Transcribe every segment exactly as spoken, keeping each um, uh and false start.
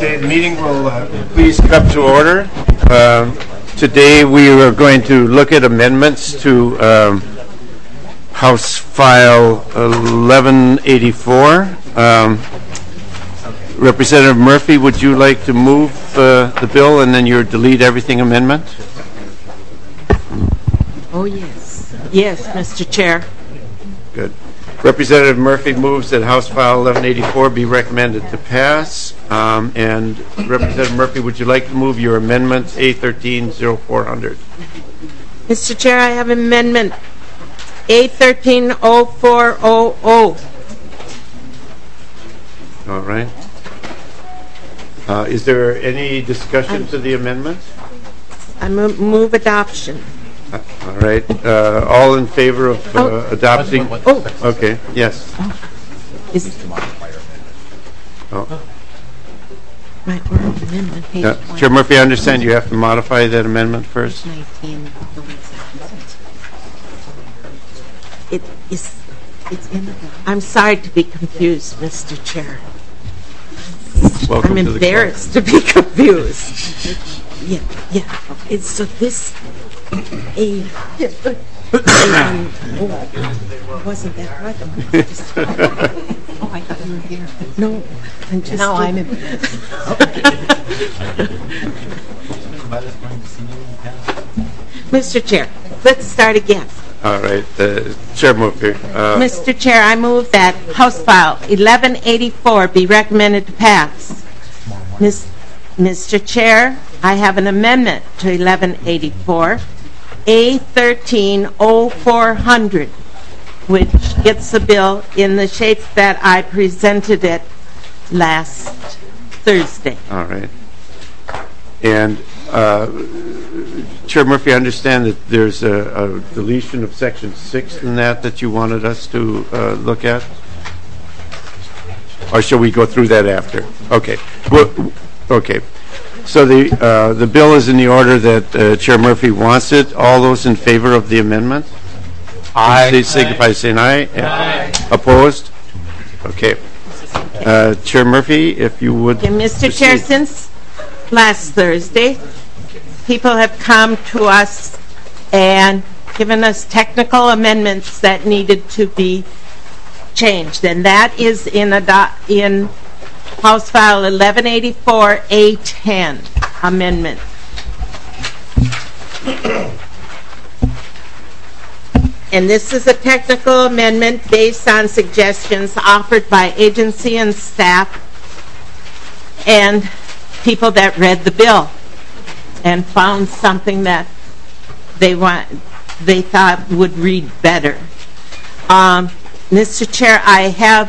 Okay, the meeting will uh, please come to order. Um, today we are going to look at amendments to um, House File eleven eighty-four. Um, Representative Murphy, would you like to move uh, the bill and then your delete everything amendment? Oh, yes. Yes, Mister Chair. Good. Representative Murphy moves that House File eleven eighty-four be recommended to pass. Um, and Representative Murphy, would you like to move your amendment A thirteen oh four hundred? Mister Chair, I have amendment A thirteen oh four hundred. All right. Uh, is there any discussion I'm, to the amendment? I move, move adoption. Uh, all right. Uh, all in favor of uh, oh. adopting? Oh. Okay. Yes. Oh. Is oh. My oral amendment, page uh, Chair Murphy, I understand you have to modify that amendment first. It is. It's in the. I'm sorry to be confused, Mister Chair. Welcome I'm to embarrassed to be confused. Yeah, yeah. It's so this a. um, oh, wasn't that right? Oh, I thought you were here. No, I'm just. Now I'm in. Mister Chair, let's start again. All right, uh, Chair Murphy. Uh, Mister Chair, I move that House File eleven eighty-four be recommended to pass. Miz, Mister Chair, I have an amendment to eleven eighty-four, A thirteen oh four hundred, which gets the bill in the shape that I presented it last Thursday. All right. And uh, Chair Murphy, I understand that there's a, a deletion of Section six in that that you wanted us to uh, look at? Or shall we go through that after? Okay. Well, okay. So the uh, the bill is in the order that uh, Chair Murphy wants it. All those in favor of the amendment? Aye. Please signify by saying aye. Aye. Opposed? Okay. Uh, Chair Murphy, if you would. Okay, Mister Chair, since last Thursday, people have come to us and given us technical amendments that needed to be changed, and that is in ado- in House File eleven eighty-four A ten amendment. And this is a technical amendment based on suggestions offered by agency and staff and people that read the bill and found something that they want, they thought would read better. Um, Mister Chair, I have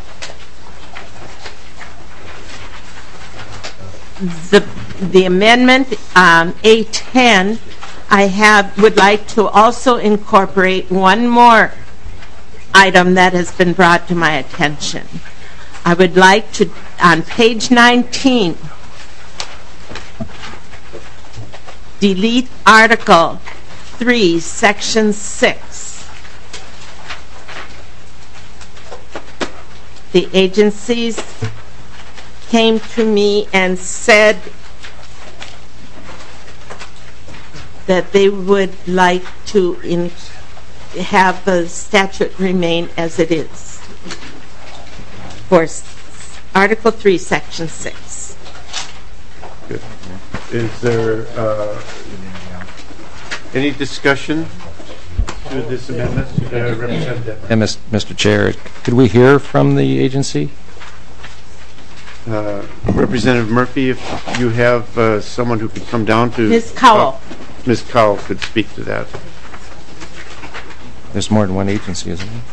the the amendment um, A ten. I have would like to also incorporate one more item that has been brought to my attention. I would like to, on page nineteen, delete Article three, Section six. The agencies came to me and said that they would like to in, have the statute remain as it is for Article three, Section six. Good. Is there uh, any discussion to this amendment? Uh, Representative? And Mister Chair, could we hear from the agency? Uh, Representative Murphy, if you have uh, someone who could come down to... Miz Cowell. Uh, Miz Cowell could speak to that. There's more than one agency, isn't there?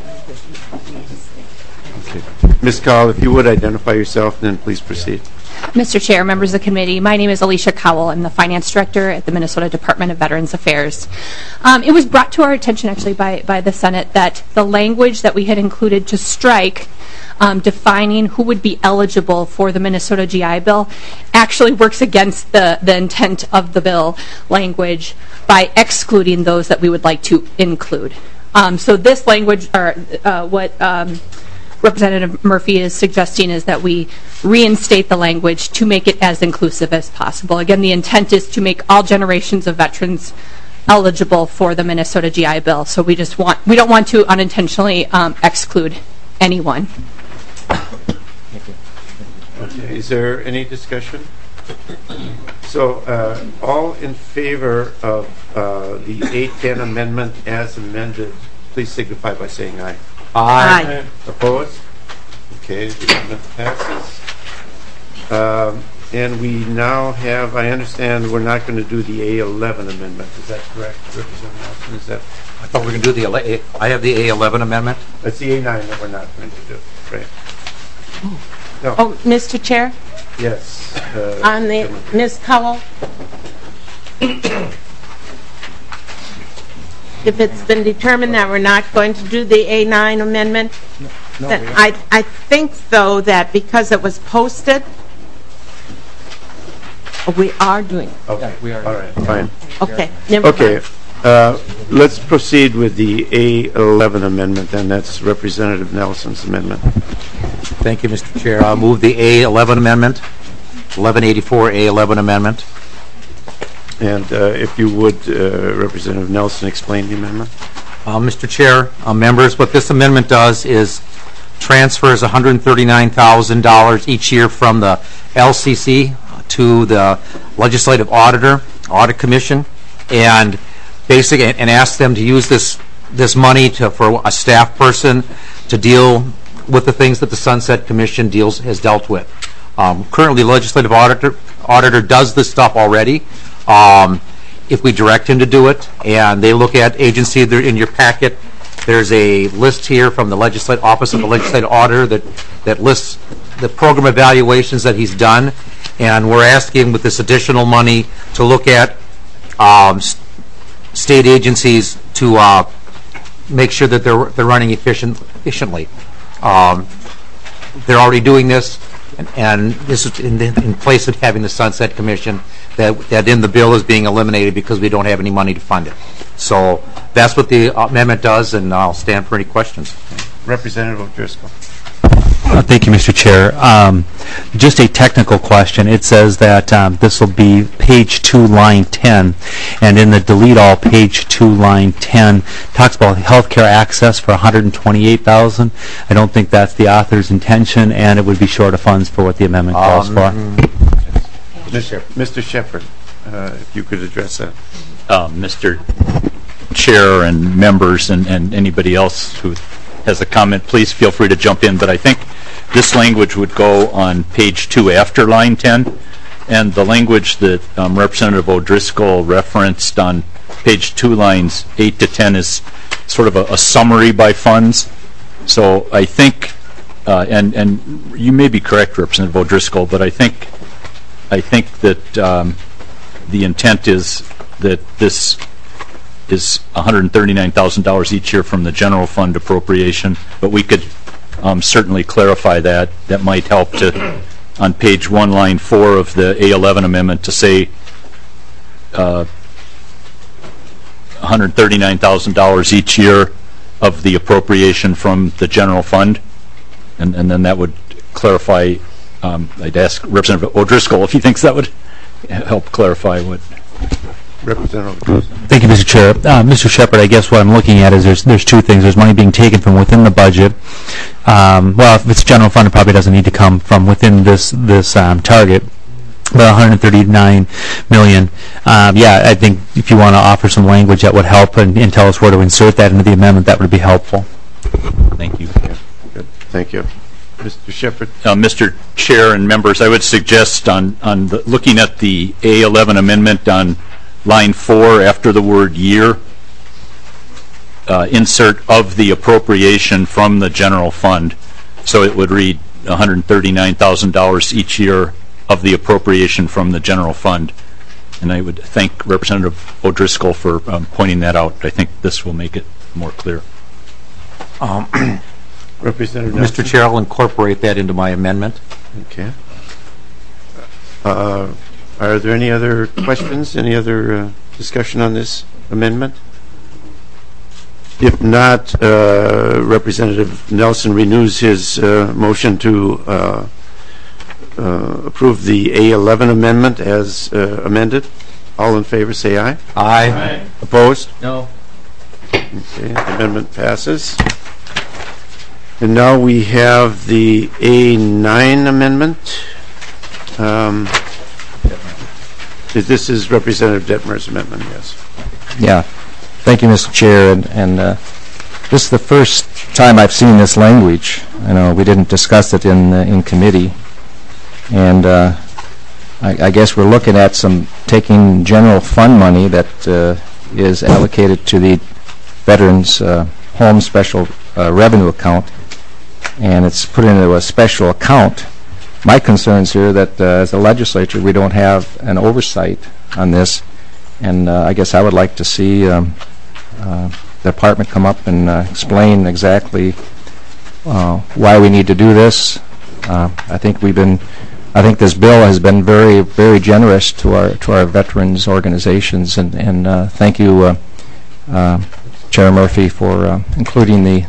Okay. Miz Cowell, if you would identify yourself, then please proceed. Mister Chair, members of the committee, my name is Alicia Cowell. I'm the Finance Director at the Minnesota Department of Veterans Affairs. Um, it was brought to our attention actually by, by the Senate that the language that we had included to strike um, defining who would be eligible for the Minnesota G I Bill actually works against the, the intent of the bill language by excluding those that we would like to include. Um, so this language, or uh, what um, Representative Murphy is suggesting, is that we reinstate the language to make it as inclusive as possible. Again, the intent is to make all generations of veterans eligible for the Minnesota G I Bill. So we just want, we don't want to unintentionally um, exclude anyone. Okay, is there any discussion? So, uh, all in favor of uh, the eight ten amendment as amended, please signify by saying aye. Aye. Opposed? Okay, the amendment passes. Um, and we now have, I understand we're not going to do the A eleven amendment. Is that correct, Representative Nelson? Is that? I thought we were going to do the, ele- I have the A eleven amendment. That's the A nine that we're not going to do, right? No. Oh, Mister Chair, Yes. Uh, on the, Miz Cowell, if it's been determined that we're not going to do the A nine amendment, no, then we are. I, I think, though, that because it was posted, oh, we are doing it. Okay, Yeah, we are. all right, fine. Okay, never Okay, mind. uh, let's proceed with the A eleven amendment, and that's Representative Nelson's amendment. Thank you, Mister Chair. I'll move the A eleven amendment, eleven eighty-four A eleven amendment. And uh, if you would, uh, Representative Nelson, explain the amendment. Uh, Mister Chair, uh, members, what this amendment does is transfers one hundred thirty-nine thousand dollars each year from the L C C to the Legislative Auditor, Audit Commission, and basically, and asks them to use this this money to for a staff person to deal with the things that the Sunset Commission deals has dealt with. Um, currently, Legislative Auditor Auditor does this stuff already. Um, if we direct him to do it, and they look at agency, there in your packet, there's a list here from the Legislative Office of the Legislative Auditor that that lists the program evaluations that he's done, and we're asking with this additional money to look at um, st- state agencies to uh, make sure that they're they're running efficient efficiently. Um, they're already doing this, and, and this is in, in place of having the Sunset Commission that that in the bill is being eliminated because we don't have any money to fund it. So that's what the amendment does, and I'll stand for any questions. Representative O'Driscoll. Uh, thank you, Mister Chair. Um, just a technical question. It says that um, this will be page two, line ten, and in the delete all, page two, line ten, talks about healthcare access for one hundred twenty-eight thousand dollars. I don't think that's the author's intention, and it would be short of funds for what the amendment calls Um, for. Mister Mister Shepherd, uh, if you could address that. Uh, Mister Chair and members and, and anybody else who has a comment, please feel free to jump in. But I think this language would go on page two after line ten, and the language that um, Representative O'Driscoll referenced on page two, lines eight to ten, is sort of a, a summary by funds. So I think, uh, and and you may be correct, Representative O'Driscoll, but I think I think that um, the intent is that this is one hundred thirty-nine thousand dollars each year from the general fund appropriation, but we could um, certainly clarify that. That might help to, on page one, line four of the A eleven amendment, to say uh, one hundred thirty-nine thousand dollars each year of the appropriation from the general fund, and, and then that would clarify. Um, I'd ask Representative O'Driscoll if he thinks that would help clarify what. Representative O'Driscoll. Thank you, Mister Chair. Uh, Mister Shepherd, I guess what I'm looking at is there's there's two things. There's money being taken from within the budget. Um, well, if it's general fund, it probably doesn't need to come from within this this um, target. But one hundred thirty-nine million dollars. Um, yeah, I think if you want to offer some language that would help and, and tell us where to insert that into the amendment, that would be helpful. Thank you. Yeah, good. Thank you. Mister Shepherd. Uh, Mister Chair and members, I would suggest on, on the, looking at the A eleven amendment on line four after the word year, uh, insert of the appropriation from the general fund. So it would read one hundred thirty-nine thousand dollars each year of the appropriation from the general fund. And I would thank Representative O'Driscoll for um, pointing that out. I think this will make it more clear. Um, Representative Mister Nelson? Chair, I'll incorporate that into my amendment. Okay. Uh, Are there any other questions, any other uh, discussion on this amendment? If not, uh, Representative Nelson renews his uh, motion to uh, uh, approve the A eleven amendment as uh, amended. All in favor, say aye. Aye. Opposed? No. Okay, the amendment passes. And now we have the A nine amendment. Um, This is Representative Detmer's amendment, yes. Yeah. Thank you, Mister Chair. And, and uh, this is the first time I've seen this language. I know we didn't discuss it in uh, in committee. And uh, I, I guess we're looking at some taking general fund money that uh, is allocated to the Veterans uh, Home Special uh, Revenue Account, and it's put into a special account. My concerns here that uh, as a legislature we don't have an oversight on this, and uh, I guess I would like to see um, uh, the department come up and uh, explain exactly uh, why we need to do this. Uh, I think we've been, I think this bill has been very, very generous to our to our veterans organizations, and and uh, thank you, uh, uh, Chair Murphy, for uh, including the.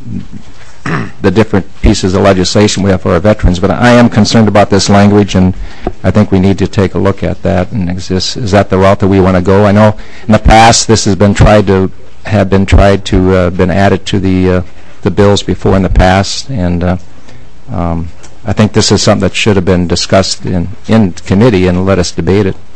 the different pieces of legislation we have for our veterans. But I am concerned about this language, and I think we need to take a look at that. And is this, is that the route that we want to go? I know in the past this has been tried to have been tried to uh, been added to the uh, the bills before in the past, and uh, um, I think this is something that should have been discussed in in committee and let us debate it.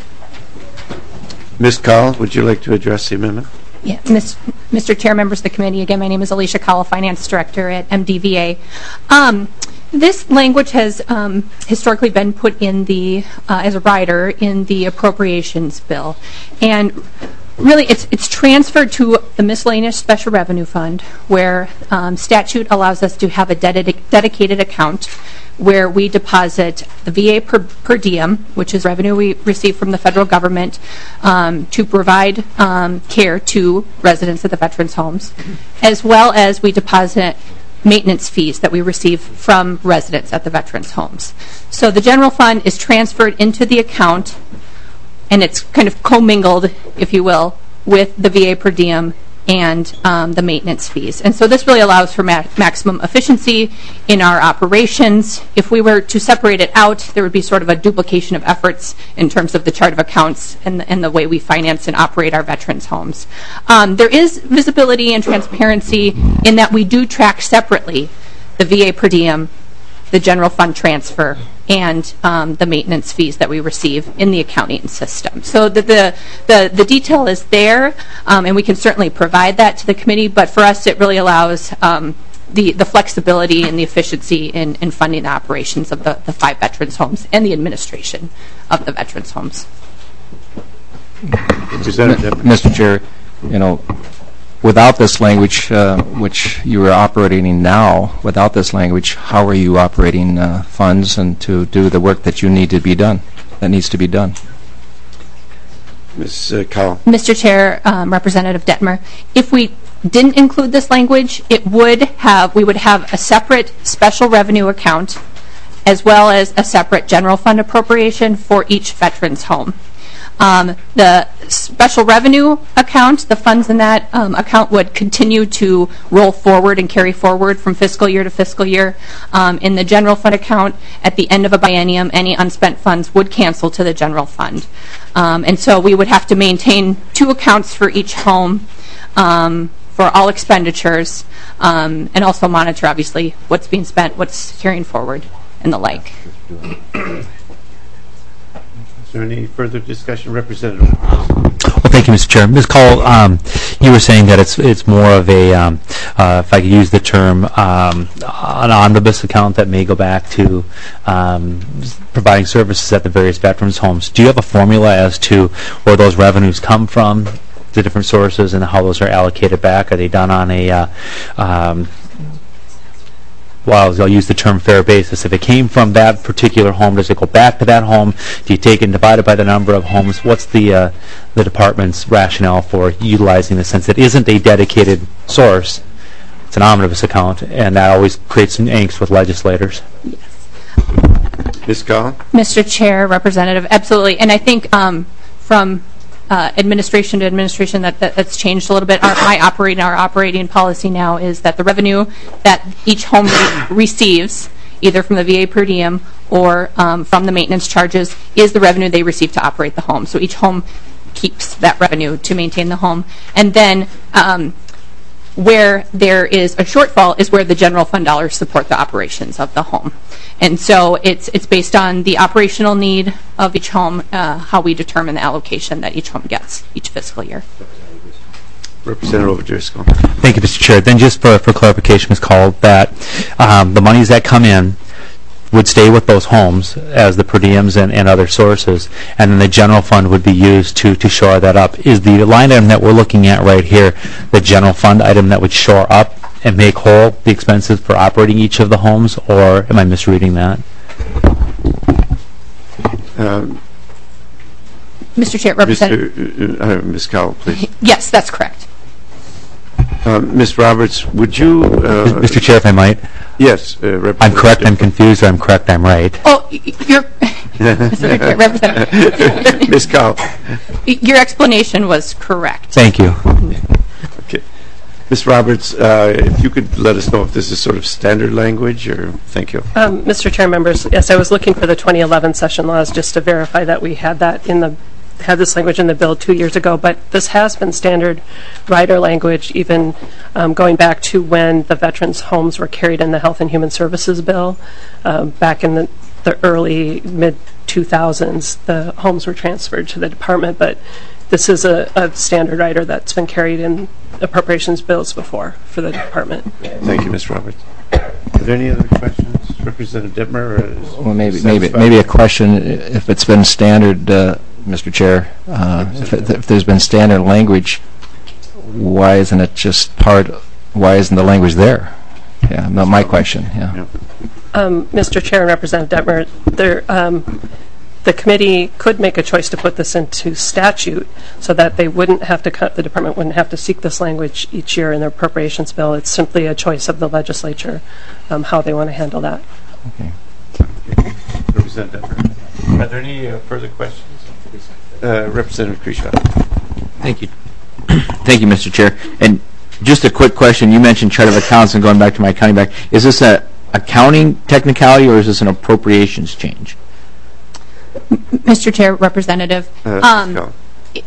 Miz Cowell, would you like to address the amendment? Yeah, Mister Chair, members of the committee, again, my name is Alicia Cowell, Finance Director at M D V A. Um, this language has um, historically been put in the, uh, as a rider in the appropriations bill. And really, it's, it's transferred to the miscellaneous special revenue fund, where um, statute allows us to have a dedi- dedicated account where we deposit the V A per, per diem, which is revenue we receive from the federal government um, to provide um, care to residents of the veterans' homes, as well as we deposit maintenance fees that we receive from residents at the veterans' homes. So the general fund is transferred into the account, and it's kind of commingled, if you will, with the V A per diem and um, the maintenance fees. And so this really allows for ma- maximum efficiency in our operations. If we were to separate it out, there would be sort of a duplication of efforts in terms of the chart of accounts and the, and the way we finance and operate our veterans' homes. Um, there is visibility and transparency in that we do track separately the V A per diem, the general fund transfer, and um, the maintenance fees that we receive in the accounting system. So the the, the, the detail is there, um, and we can certainly provide that to the committee, but for us it really allows um, the, the flexibility and the efficiency in, in funding the operations of the, the five veterans' homes and the administration of the veterans' homes. Mister Chair, you know, without this language, uh, which you are operating in now, without this language, how are you operating uh, funds and to do the work that you need to be done, that needs to be done? Miz Uh, Cowell. Mister Chair, um, Representative Detmer, if we didn't include this language, it would have, we would have a separate special revenue account as well as a separate general fund appropriation for each veterans' home. Um, the special revenue account, the funds in that um, account would continue to roll forward and carry forward from fiscal year to fiscal year. Um, in the general fund account, at the end of a biennium, any unspent funds would cancel to the general fund. Um, and so we would have to maintain two accounts for each home um, for all expenditures, um, and also monitor, obviously, what's being spent, what's carrying forward, and the like. Is there any further discussion, Representative? Well, thank you, Mister Chair. Miz Cowell, um, you were saying that it's it's more of a, um, uh, if I could use the term, um, an omnibus account that may go back to um, providing services at the various veterans' homes. Do you have a formula as to where those revenues come from, the different sources, and how those are allocated back? Are they done on a uh, um, while I'll use the term fair basis. If it came from that particular home, does it go back to that home? Do you take it and divide it by the number of homes? What's the uh, the department's rationale for utilizing this, since it isn't a dedicated source? It's an omnibus account, and that always creates some angst with legislators. Miz Cowell? Mister Chair, Representative, absolutely. And I think um, from uh, administration to administration that, that that's changed a little bit. Our, my operating, our operating policy now is that the revenue that each home re receives, either from the V A per diem or um, from the maintenance charges, is the revenue they receive to operate the home. So each home keeps that revenue to maintain the home. And then um, where there is a shortfall is where the general fund dollars support the operations of the home. And so it's it's based on the operational need of each home, uh, how we determine the allocation that each home gets each fiscal year. Representative Driscoll. Thank you, Mister Chair. Then just for, for clarification, Miz Call, that um, the monies that come in would stay with those homes as the per diems and, and other sources, and then the general fund would be used to, to shore that up. Is the line item that we're looking at right here the general fund item that would shore up and make whole the expenses for operating each of the homes, or am I misreading that? Um, Mister Chair, Representative. Mister Uh, uh, Miz Cowell, please. Yes, that's correct. Uh, Miz Roberts, would you... Uh, Mister Chair, if I might. Yes, uh, Representative. I'm correct, I'm confused, or I'm correct, I'm right. Oh, you're... Mister Chair, Representative. Miz Cowell. Your explanation was correct. Thank you. Okay. Miz Roberts, uh, if you could let us know if this is sort of standard language, or thank you. Um, Mister Chair, members, yes, I was looking for the twenty eleven session laws just to verify that we had that in the had this language in the bill two years ago, but this has been standard rider language even um, going back to when the veterans' homes were carried in the Health and Human Services bill. Um, back in the, the early, mid two thousands, the homes were transferred to the department, but this is a, a standard rider that's been carried in appropriations bills before for the department. Thank you, Miz Roberts. Are there any other questions? Representative Dittmer? Or is Well, maybe satisfied? maybe maybe a question, if it's been standard, uh, Mister Chair, uh, if, it, if there's been standard language, why isn't it just part, why isn't the language there? Yeah, no, my question, yeah. Yeah. Um, Mister Chair and Representative Detmer, there, um, the committee could make a choice to put this into statute so that they wouldn't have to cut, the department wouldn't have to seek this language each year in their appropriations bill. It's simply a choice of the legislature um, how they want to handle that. Okay. Representative Dittmer. Are there any uh, further questions? Uh, Representative Kreshaw. Thank you. Thank you, Mister Chair. And just a quick question. You mentioned chart of accounts, and going back to my accounting back. Is this a accounting technicality, or is this an appropriations change? Mister Chair, Representative. Uh, um, it,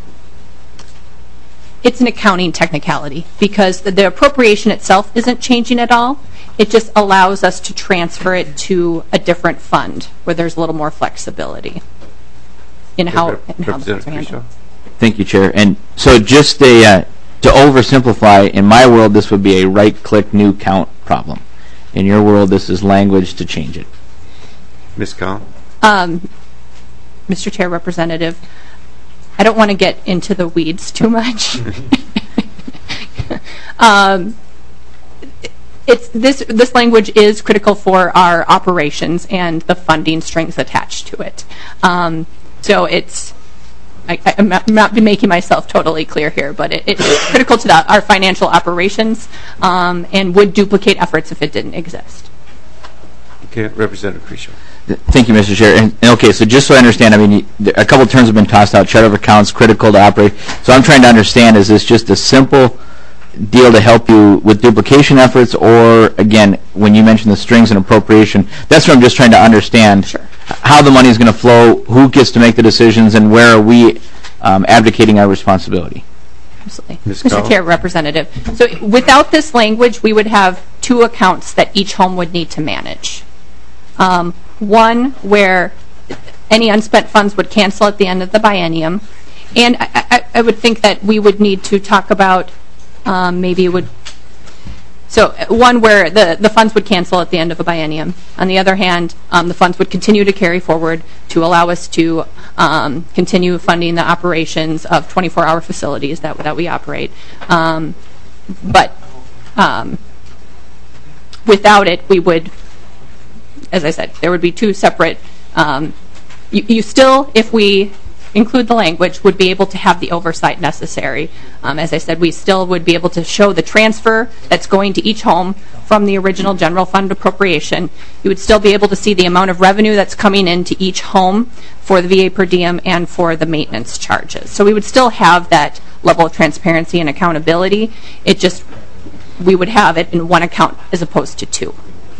it's an accounting technicality because the, the appropriation itself isn't changing at all. It just allows us to transfer it to a different fund where there's a little more flexibility in how, in how it's handled. Thank you, Chair. And so just a, uh, to oversimplify, in my world, this would be a right-click new count problem. In your world, this is language to change it. Miz Cowell. Um, Mister Chair, Representative, I don't want to get into the weeds too much. um, it's this this language is critical for our operations and the funding strings attached to it. Um, so it's I, I'm not, I'm not making myself totally clear here, but it, it's critical to the, our financial operations um, and would duplicate efforts if it didn't exist. Okay, Representative Kreshaw. Thank you, Mister Chair. And, and okay, so just so I understand, I mean, you, a couple of terms have been tossed out. Chart of accounts, critical to operate. So I'm trying to understand: is this just a simple deal to help you with duplication efforts, or again, when you mention the strings and appropriation, that's what I'm just trying to understand. Sure. How the money is going to flow, who gets to make the decisions, and where are we um, abdicating our responsibility? Absolutely. Miz Mister Cowell. Chair, Representative. So without this language, we would have two accounts that each home would need to manage. Um, one where any unspent funds would cancel at the end of the biennium, and I, I, I would think that we would need to talk about um, maybe it would. So one where the, the funds would cancel at the end of a biennium. On the other hand, um, the funds would continue to carry forward to allow us to um, continue funding the operations of twenty-four hour facilities that, that we operate. Um, but um, without it, we would, as I said, there would be two separate, um, you, you still, if we include the language, would be able to have the oversight necessary. Um, as I said, we still would be able to show the transfer that's going to each home from the original general fund appropriation. You would still be able to see the amount of revenue that's coming into each home for the V A per diem and for the maintenance charges. So we would still have that level of transparency and accountability. It just, we would have it in one account as opposed to two.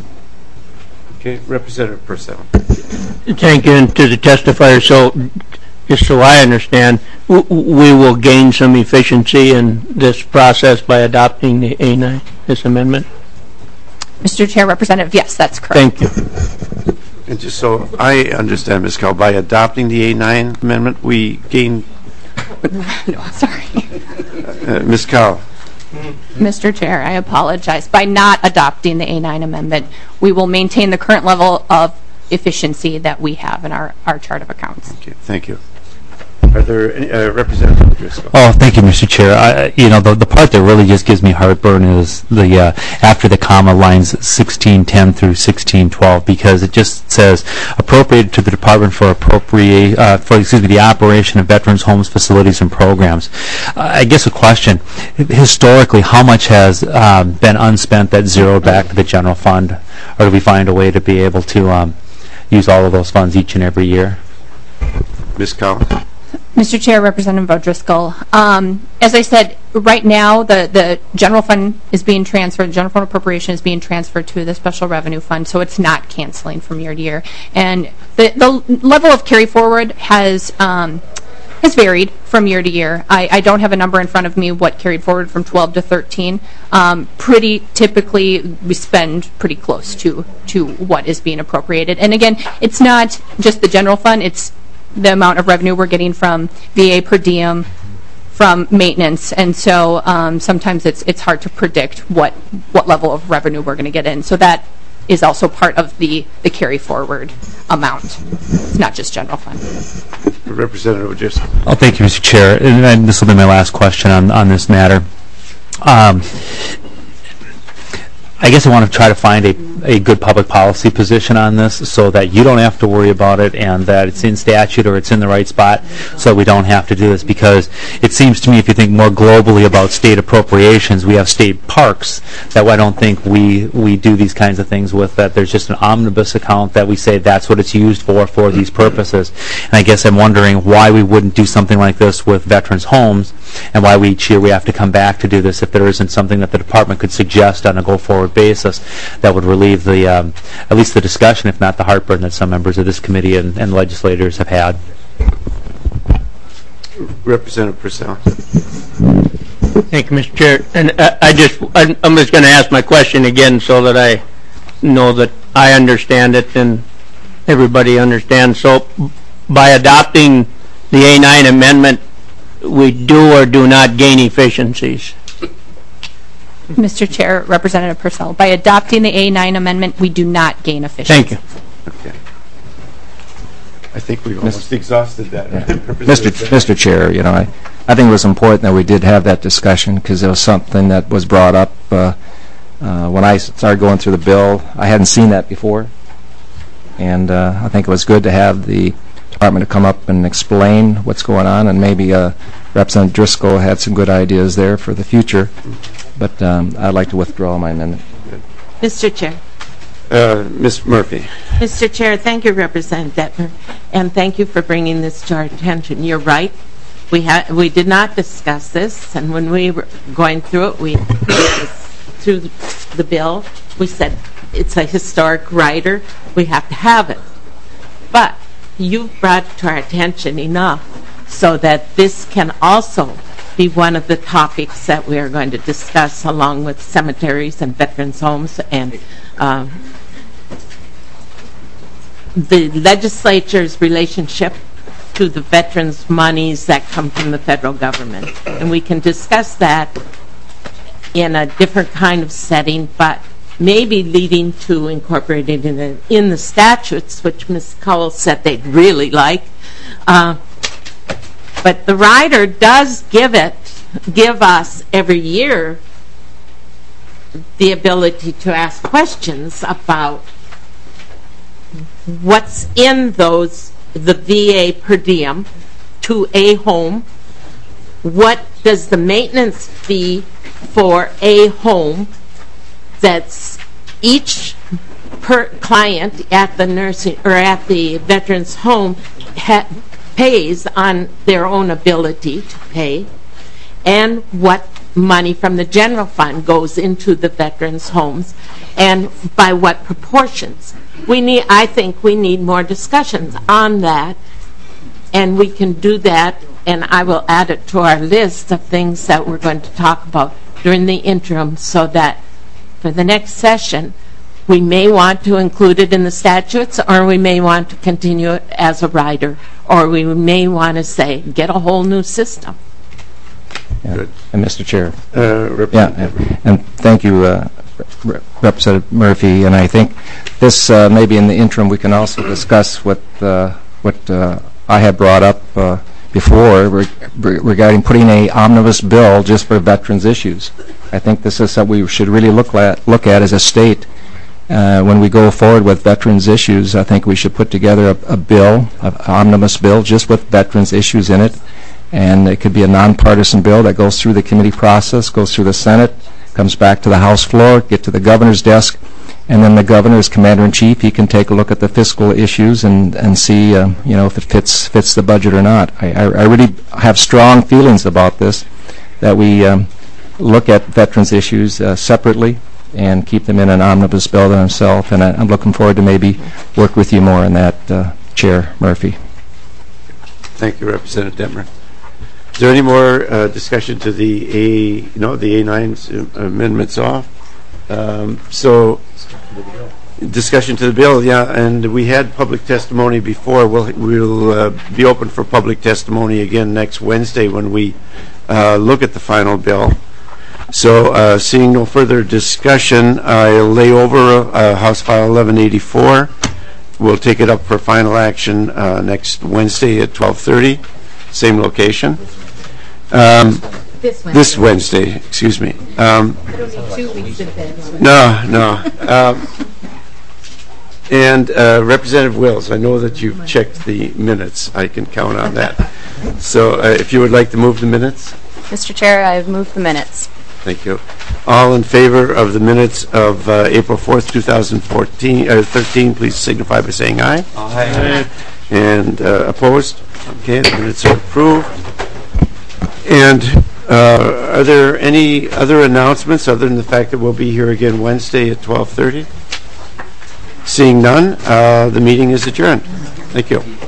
Okay, Representative Purcell. Thank you, and to the testifier. So, just so I understand, w we will gain some efficiency in this process by adopting the A nine, this amendment? Mister Chair, Representative, yes, that's correct. Thank you. And just so I understand, Miz Cowell, by adopting the A nine amendment, we gain... No, sorry. Uh, Miz Cowell. Mister Chair, I apologize. By not adopting the A nine amendment, we will maintain the current level of efficiency that we have in our, our chart of accounts. Okay, thank you. Are there any, uh, Representative Driscoll? Oh, thank you, Mister Chair. I, you know, the, the part that really just gives me heartburn is the uh, after the comma lines sixteen ten through sixteen twelve, because it just says appropriated to the Department for appropriate uh, for excuse me the operation of veterans' homes, facilities, and programs. Uh, I guess a question: historically, how much has um, been unspent that zeroed back to the general fund, or do we find a way to be able to um, use all of those funds each and every year? Miz Cowell. Mister Chair, Representative O'Driscoll, um, as I said, right now the, the general fund is being transferred, the general fund appropriation is being transferred to the special revenue fund, so it's not canceling from year to year. And the, the level of carry forward has um, has varied from year to year. I, I don't have a number in front of me what carried forward from twelve to thirteen. Um, pretty typically, we spend pretty close to, to what is being appropriated. And again, it's not just the general fund, it's the amount of revenue we're getting from V A per diem, from maintenance, and so um, sometimes it's it's hard to predict what what level of revenue we're going to get in. So that is also part of the the carry forward amount. It's not just general fund. Representative O'Driscoll. Oh, thank you, Mister Chair. And, and this will be my last question on on this matter. Um, I guess I want to try to find a, a good public policy position on this so that you don't have to worry about it and that it's in statute or it's in the right spot so we don't have to do this, because it seems to me if you think more globally about state appropriations, we have state parks that I don't think we, we do these kinds of things with, that there's just an omnibus account that we say that's what it's used for, for these purposes. And I guess I'm wondering why we wouldn't do something like this with veterans' homes and why we, each year we have to come back to do this if there isn't something that the department could suggest on a go-forward basis that would relieve the um, at least the discussion, if not the heartburn, that some members of this committee and, and legislators have had. Representative Purcell. Thank you, Mister Chair. And uh, I just, I'm I'm just going to ask my question again so that I know that I understand it and everybody understands. So by adopting the A nine amendment, we do or do not gain efficiencies? Mister Chair, Representative Purcell, by adopting the A nine amendment, we do not gain efficiency. Thank you. Okay. I think we've almost exhausted that. Yeah. Mister Mister Chair, you know, I, I think it was important that we did have that discussion because it was something that was brought up uh, uh, when I started going through the bill. I hadn't seen that before, and uh, I think it was good to have the department to come up and explain what's going on, and maybe uh, Representative Driscoll had some good ideas there for the future. But um, I'd like to withdraw my amendment. Mister Chair. Uh, Miz Murphy. Mister Chair, thank you, Representative Detmer, and thank you for bringing this to our attention. You're right. We had we did not discuss this, and when we were going through it, we through the bill, we said it's a historic rider. We have to have it. But you've brought it to our attention enough so that this can also be one of the topics that we are going to discuss along with cemeteries and veterans' homes and um, the legislature's relationship to the veterans' monies that come from the federal government. And we can discuss that in a different kind of setting, but maybe leading to incorporating in the, in the statutes, which Miz Cowell said they'd really like. Uh, but the rider does give it, give us every year the ability to ask questions about what's in those, the V A per diem to a home. What does the maintenance fee for a home that's each per client at the nursing or at the veteran's home ha- pays on their own ability to pay, and what money from the general fund goes into the veterans' homes, and by what proportions. We need, I think we need more discussions on that, and we can do that, and I will add it to our list of things that we're going to talk about during the interim, so that for the next session, we may want to include it in the statutes, or we may want to continue it as a rider, or we may want to say, get a whole new system. Yeah. Good. And Mister Chair. Uh, Yeah, and- and thank you, uh, Re- Representative Murphy. And I think this, uh, maybe in the interim, we can also discuss what uh, what uh, I had brought up uh, before re- re- regarding putting a omnibus bill just for veterans issues. I think this is something we should really look at, look at as a state. Uh, when we go forward with veterans issues, I think we should put together a, a bill, an omnibus bill, just with veterans issues in it. And it could be a nonpartisan bill that goes through the committee process, goes through the Senate, comes back to the House floor, get to the governor's desk, and then the governor is commander-in-chief. He can take a look at the fiscal issues and, and see, uh, you know, if it fits fits the budget or not. I, I, I really have strong feelings about this, that we um, look at veterans issues uh, separately and keep them in an omnibus bill themselves. And I, I'm looking forward to maybe work with you more on that, uh, Chair Murphy. Thank you, Representative Detmer. Is there any more uh, discussion to the A, no, the A nine amendments off? Um, so, discussion to the bill, yeah, and we had public testimony before. We'll, we'll uh, be open for public testimony again next Wednesday when we uh, look at the final bill. So, uh, seeing no further discussion, I'll lay over uh, House File eleven eighty-four. We'll take it up for final action uh, next Wednesday at twelve thirty, same location. Um, This Wednesday. This Wednesday, excuse me. Um, I don't need two weeks in advance. No, no. Um, And uh, Representative Wills, I know that you've checked the minutes. I can count on that. So uh, if you would like to move the minutes. Mister Chair, I have moved the minutes. Thank you. All in favor of the minutes of uh, April fourth, two thousand fourteen, or thirteen, please signify by saying aye. Aye. And uh, opposed? Okay, the minutes are approved. And uh, are there any other announcements other than the fact that we'll be here again Wednesday at twelve thirty? Seeing none, uh, the meeting is adjourned. Thank you.